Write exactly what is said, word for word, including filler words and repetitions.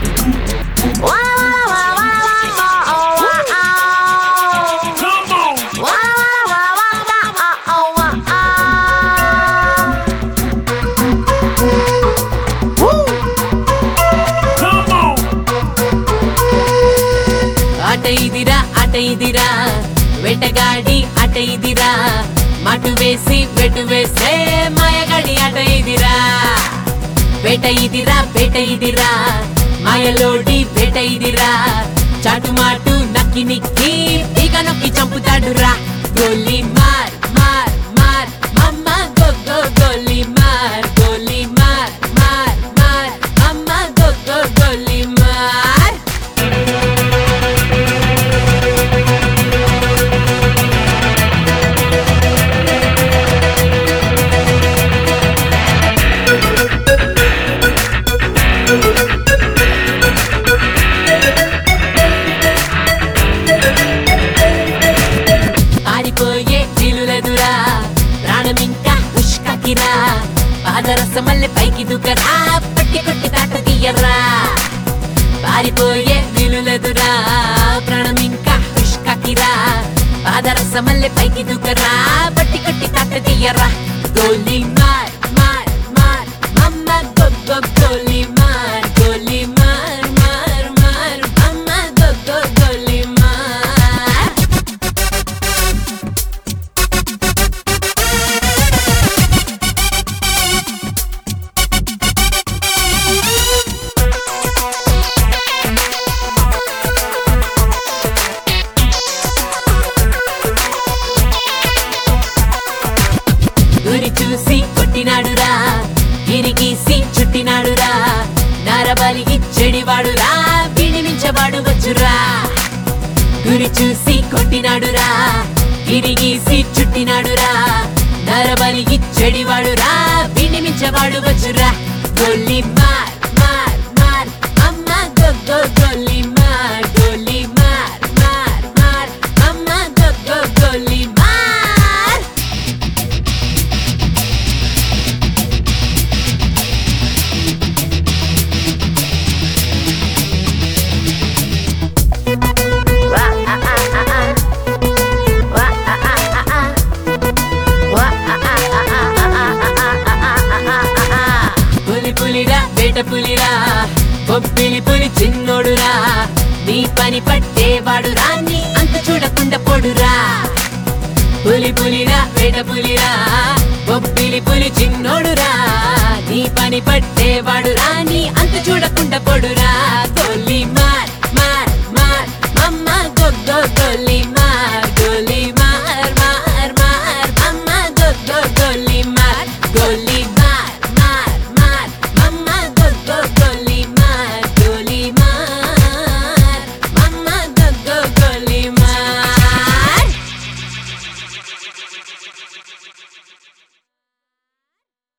అటైదిరా అటైదిరా వెటగాడి అటైదిరా మటు వేసి వెటు వేసే మాయగాడి అటైదిరా వేటైదిరా వేటైదిరా మాయలోడి వేటైదిరా చాటు మాటు నక్కి నిక్కి పీక నొక్కి చంపుతాడురా గోలీ మార్ మార్ మార్ మమ్మ గో గో గోలీ మార్ గోలీ మార్ మార్ మార్ మమ్మ గో గో గోలీ మార్ పారిపోయే వీలులెదురా ప్రాణమింకా ఉష్కకిరా పాదరసమల్లె పైకి దుకరా పట్టి కొట్టి తాట తీయరా పారిపోయే వీలులెదురా ప్రాణమింకా ఉష్కకిరా పాదరసమల్లె పైకి దుకరా పట్టి కొట్టి తాట తీయరా గోలీ మార్ మార్ మార్ మమ్మ గో గో గోలీ మార్ గోలీ మార్ మార్ మార్ మమ్మ గో గో గోలీ మార్ గురి చూసి కొట్టినాడురా గిరిగీసి చుట్టినాడురా నరబలికి చెడివాడురా వినిమించవాడు వచ్చురా గురి చూసి కొట్టినాడురా గిరిగీసి చుట్టినాడురా నరబలికి చెడివాడురా వినిమించవాడు వచ్చురా గోలీ మార్ మార్ మార్ అమ్మ గో గో గోలీ మార్ గోలీ మార్ మార్ మార్ అమ్మ గో గో గోలీ మార్ పులి పులిరా వేట పులిరా బొబ్బిలి పులి చిన్నోడురా నీ పని పట్టేవాడురా నీ అంత చూడకుండా పొడురా పులి పులిరా వేట పులిరా బొబ్బిలి పులి చిన్నోడురా నీ పని పట్టేవాడురా నీ అంత చూడకుండా పొడురా